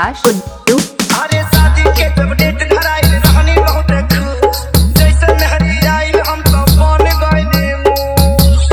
विकास गुड्डू। अरे शादी के जब डेट धराइल रहनी बहुत खुश, जैसे मेहरी आइल हम तो बन गइले मूस।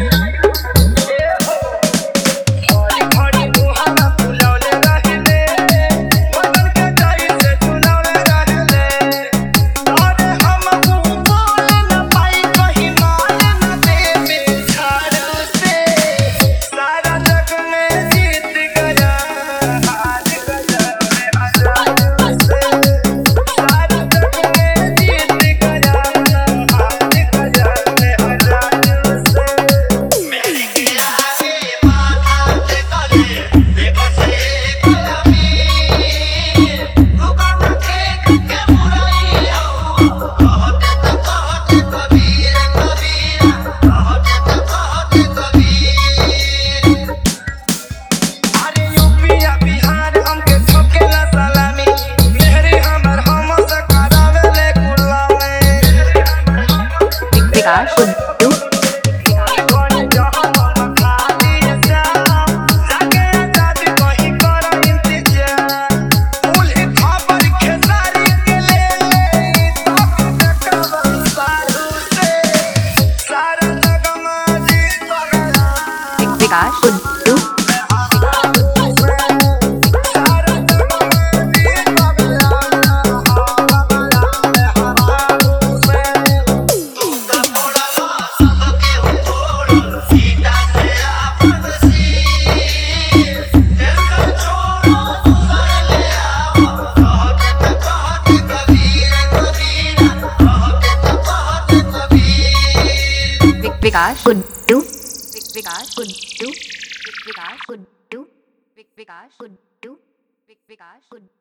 हरी भरी मुहावा फुलौले रहले, बदन के जाई से चुनौले रहले। अरे हम मुँह बोल न पाई कहीं मान न देवे झाड़ू से, सारा जग में जीत गया हार गया मैं हजारों से। सारा जग में जीत गया हार गया मैं हजारों से। मेरी किया के माथा पे तले देखो से गुलाबी, रुका न देख के बुराई हो, कहते तो कहते कबीर कबीर, कहते तो कहते कबीर। अरे यूपीया बिहार हमके ठोकेला सलामी, मेहरी हमर हमसे करावेले गुलामी। विकास गुड्डू। कौन जहां मन खाली जाम, जाके आजादी कहीं करो इंतजार। उल्ही खबर खेसारी के ले ले, तब देखब सारू से, सारा जग में जीत गया विकास गुड्डू। विकास गुड्डू। विकास गुड्डू। विकास गुड्डू। विकास गुड्डू। विकास गुड्डू।